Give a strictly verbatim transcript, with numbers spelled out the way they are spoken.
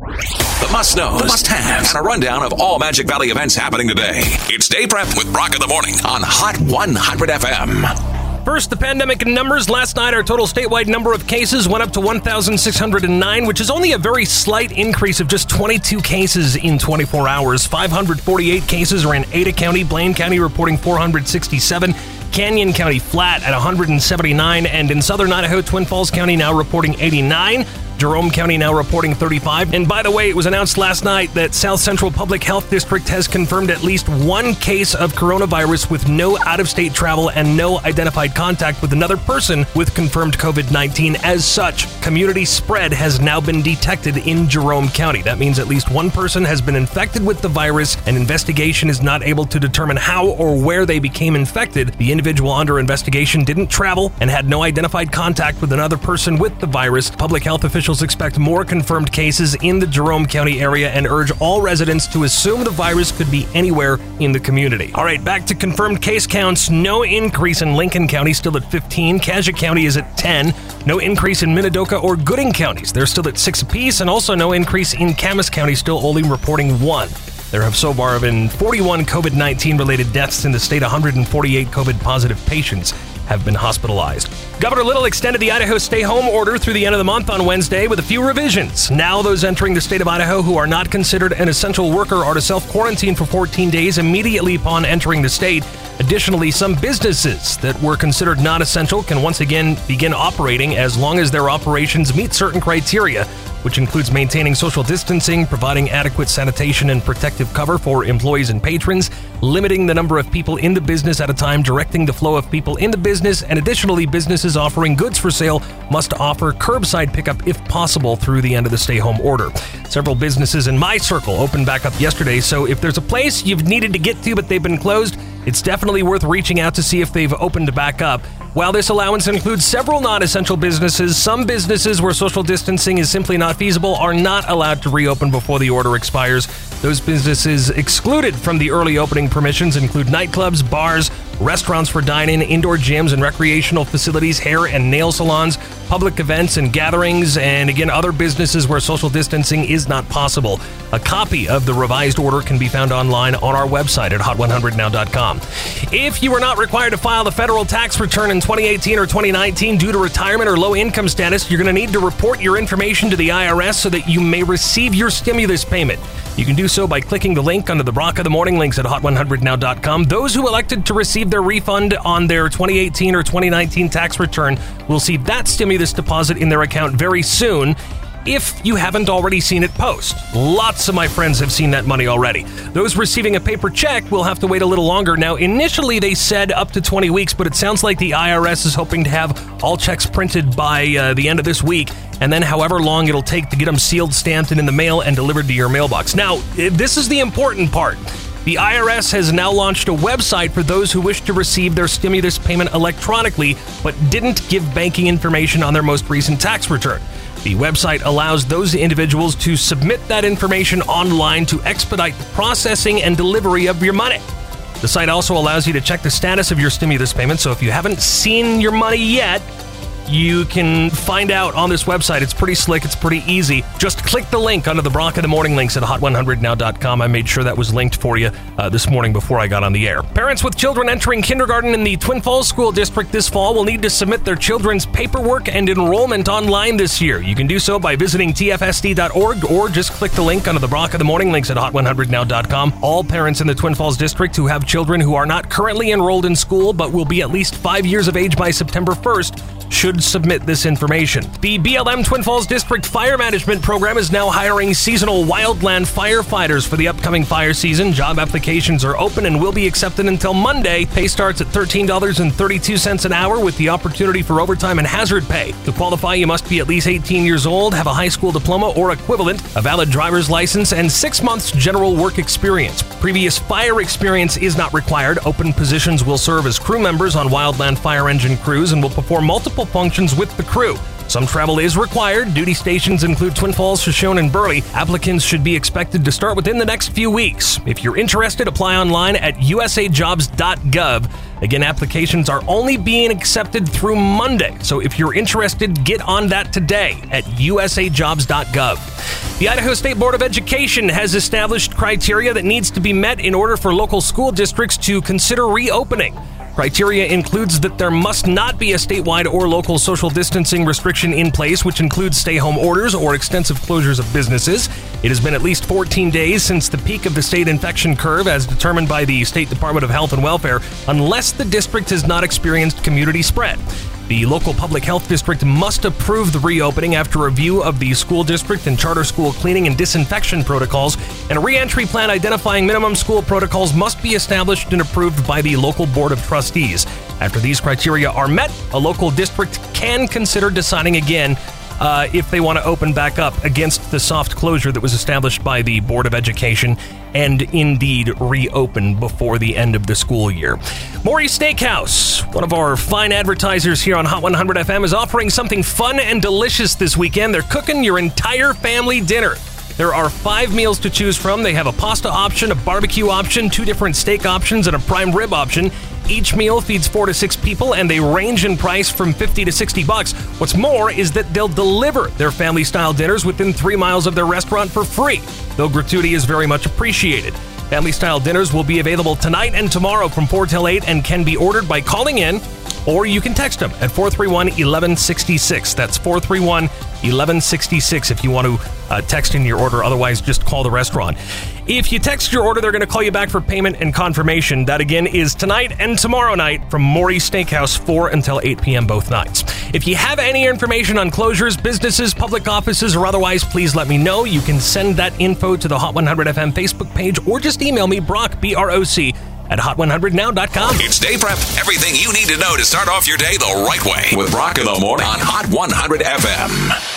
The must-knows, the must-haves, and a rundown of all Magic Valley events happening today. It's Day Prep with Brock in the Morning on Hot one hundred F M. First, the pandemic numbers. Last night, our total statewide number of cases went up to one thousand six hundred nine, which is only a very slight increase of just twenty-two cases in twenty-four hours. five hundred forty-eight cases are in Ada County, Blaine County reporting four hundred sixty-seven, Canyon County flat at one hundred seventy-nine, and in southern Idaho, Twin Falls County now reporting eighty-nine. Jerome County now reporting thirty-five. And by the way, it was announced last night that South Central Public Health District has confirmed at least one case of coronavirus with no out-of-state travel and no identified contact with another person with confirmed covid nineteen. As such, community spread has now been detected in Jerome County. That means at least one person has been infected with the virus, and investigation is not able to determine how or where they became infected. The individual under investigation didn't travel and had no identified contact with another person with the virus. Public health officials expect more confirmed cases in the Jerome County area and urge all residents to assume the virus could be anywhere in the community. All right, back to confirmed case counts. No increase in Lincoln County, still at fifteen. Cassia County is at ten. No increase in Minidoka or Gooding counties. They're still at six apiece, and also no increase in Camas County, still only reporting one. There have so far been forty-one covid nineteen related deaths in the state. one hundred forty-eight COVID-positive patients have been hospitalized. Governor Little extended the Idaho stay-home order through the end of the month on Wednesday with a few revisions. Now those entering the state of Idaho who are not considered an essential worker are to self-quarantine for fourteen days immediately upon entering the state. Additionally, some businesses that were considered not essential can once again begin operating as long as their operations meet certain criteria, which includes maintaining social distancing, providing adequate sanitation and protective cover for employees and patrons, limiting the number of people in the business at a time, directing the flow of people in the business, and additionally, businesses offering goods for sale must offer curbside pickup if possible through the end of the stay-home order. Several businesses in my circle opened back up yesterday, so if there's a place you've needed to get to but they've been closed, it's definitely worth reaching out to see if they've opened back up. While this allowance includes several non-essential businesses, some businesses where social distancing is simply not feasible are not allowed to reopen before the order expires. Those businesses excluded from the early opening permissions include nightclubs, bars, restaurants for dine-in, indoor gyms and recreational facilities, hair and nail salons, public events and gatherings, and again, other businesses where social distancing is not possible. A copy of the revised order can be found online on our website at hot one hundred now dot com. If you are not required to file the federal tax return in twenty eighteen or twenty nineteen due to retirement or low income status, you're going to need to report your information to the I R S so that you may receive your stimulus payment. You can do so by clicking the link under the Brock of the Morning links at hot one hundred now dot com. Those who elected to receive their refund on their twenty eighteen or twenty nineteen tax return will see that stimulus deposit in their account very soon, if you haven't already seen it post. Lots of my friends have seen that money already. Those receiving a paper check will have to wait a little longer. Now, initially they said up to twenty weeks, but it sounds like the I R S is hoping to have all checks printed by uh, the end of this week, and then however long it'll take to get them sealed, stamped, and in the mail and delivered to your mailbox. Now, this is the important part. The I R S has now launched a website for those who wish to receive their stimulus payment electronically, but didn't give banking information on their most recent tax return. The website allows those individuals to submit that information online to expedite the processing and delivery of your money. The site also allows you to check the status of your stimulus payment, so if you haven't seen your money yet, you can find out on this website. It's pretty slick. It's pretty easy. Just click the link under the Brock of the Morning links at hot one hundred now dot com. I made sure that was linked for you uh, this morning before I got on the air. Parents with children entering kindergarten in the Twin Falls School District this fall will need to submit their children's paperwork and enrollment online this year. You can do so by visiting T F S D dot org or just click the link under the Brock of the Morning links at hot one hundred now dot com. All parents in the Twin Falls District who have children who are not currently enrolled in school but will be at least five years of age by September first should submit this information. The B L M Twin Falls District Fire Management Program is now hiring seasonal wildland firefighters for the upcoming fire season. Job applications are open and will be accepted until Monday. Pay starts at thirteen dollars and thirty-two cents an hour with the opportunity for overtime and hazard pay. To qualify, you must be at least eighteen years old, have a high school diploma or equivalent, a valid driver's license, and six months general work experience. Previous fire experience is not required. Open positions will serve as crew members on wildland fire engine crews and will perform multiple functions with the crew. Some travel is required. Duty stations include Twin Falls, Shoshone, and Burley. Applicants should be expected to start within the next few weeks. If you're interested, apply online at u s a jobs dot gov. Again, applications are only being accepted through Monday. So if you're interested, get on that today at u s a jobs dot gov. The Idaho State Board of Education has established criteria that needs to be met in order for local school districts to consider reopening. Criteria includes that there must not be a statewide or local social distancing restriction in place, which includes stay-home orders or extensive closures of businesses. It has been at least fourteen days since the peak of the state infection curve, as determined by the State Department of Health and Welfare, unless the district has not experienced community spread. The local public health district must approve the reopening after review of the school district and charter school cleaning and disinfection protocols, and a re-entry plan identifying minimum school protocols must be established and approved by the local board of trustees. After these criteria are met, a local district can consider deciding again uh, if they want to open back up against the soft closure that was established by the Board of Education and indeed reopen before the end of the school year. Maury's Steakhouse, one of our fine advertisers here on Hot one hundred F M, is offering something fun and delicious this weekend. They're cooking your entire family dinner. There are five meals to choose from. They have a pasta option, a barbecue option, two different steak options, and a prime rib option. Each meal feeds four to six people, and they range in price from fifty to sixty bucks. What's more is that they'll deliver their family-style dinners within three miles of their restaurant for free, though gratuity is very much appreciated. Family-style dinners will be available tonight and tomorrow from four till eight and can be ordered by calling in, or you can text them at four three one, one one six six. That's four three one, one one six six if you want to uh, text in your order. Otherwise, just call the restaurant. If you text your order, they're going to call you back for payment and confirmation. That, again, is tonight and tomorrow night from Maury's Steakhouse, four until eight p.m. both nights. If you have any information on closures, businesses, public offices, or otherwise, please let me know. You can send that info to the Hot one hundred F M Facebook page or just email me, Brock, B R O C, at hot one hundred now dot com. It's Day Prep. Everything you need to know to start off your day the right way with Brock in the morning on Hot one hundred F M.